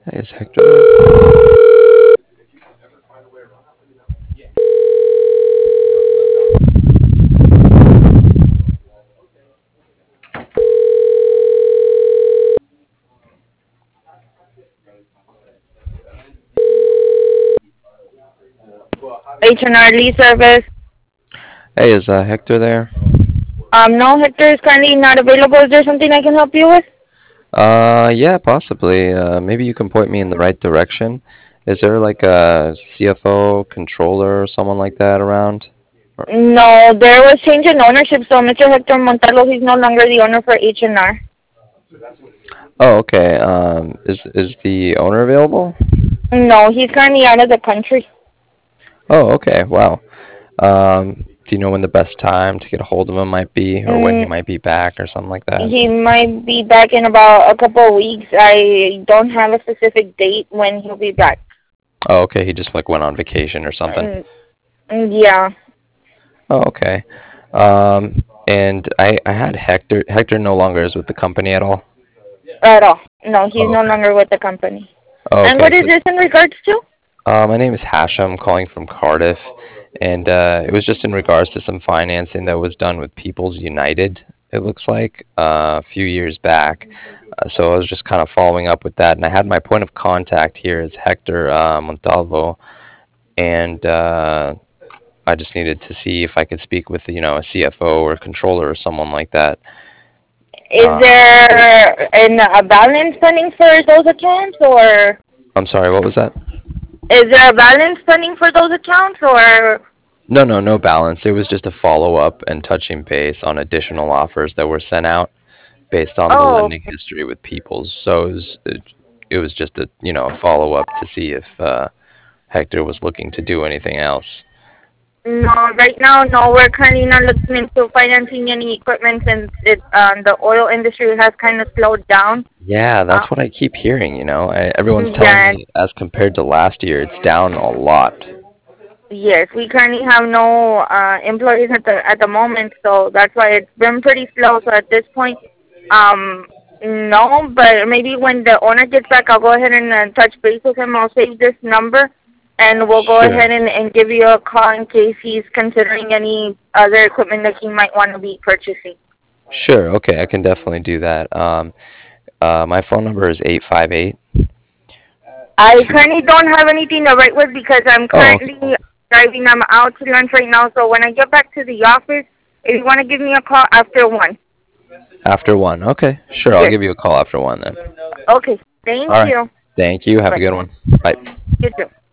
Hey, is Hector there? H&R Lee service. Hey, is Hector there? No, Hector is currently not available. Is there something I can help you with? Yeah, possibly. Maybe you can point me in the right direction. Is there like a CFO, controller, or someone like that around? Or- No, there was change in ownership, so Mr. Hector Montalvo, he's no longer the owner for H&R. Oh, okay. Is the owner available? No, he's currently out of the country. Oh, okay. Wow. Do you know when the best time to get a hold of him might be, or when he Mm, might be back, or something like that? he might be back in about a couple of weeks. I don't have a specific date when he'll be back. Oh, okay. He just like went on vacation or something. Mm, yeah, Oh, okay. And I had Hector. Hector no longer is with the company at all. at all. No, he's Oh, no okay. longer with the company. Oh, And okay. what is this in regards to? My name is Hashem, calling from Cardiff, and it was just in regards to some financing that was done with People's United. It looks like a few years back. So I was just kind of following up with that, and I had my point of contact here as Hector Montalvo, and I just needed to see if I could speak with a CFO or controller or someone like that. Is Uh, there a balance pending for those accounts, or I'm sorry, what was that? is there a balance pending for those accounts, or? No, no, no balance. It was just a follow up and touching base on additional offers that were sent out based on the Oh, lending history with Peoples. So it was just a follow up to see if Hector was looking to do anything else. no, right now, no. We're currently not looking into financing any equipment since the oil industry has kind of slowed down. Yeah, Uh, that's what I keep hearing. Everyone's telling yeah, me as compared to last year, it's down a lot. yes, we currently have no employees at the moment, so that's why it's been pretty slow. So at this point, um, no, but maybe when the owner gets back, I'll go ahead and touch base with him. I'll save this number, and we'll go Sure. ahead and give you a call in case he's considering any other equipment that he might want to be purchasing. Sure. Okay, I can definitely do that. My phone number is 858 I 2. currently don't have anything to write with because I'm Oh, okay. currently driving. I'm out to lunch right now, so when I get back to the office, if you want to give me a call after 1. After 1. Okay, sure. I'll Yes. give you a call after 1 then. Okay. Thank All right. you. Thank you. Have a Bye. good one. Bye. You too.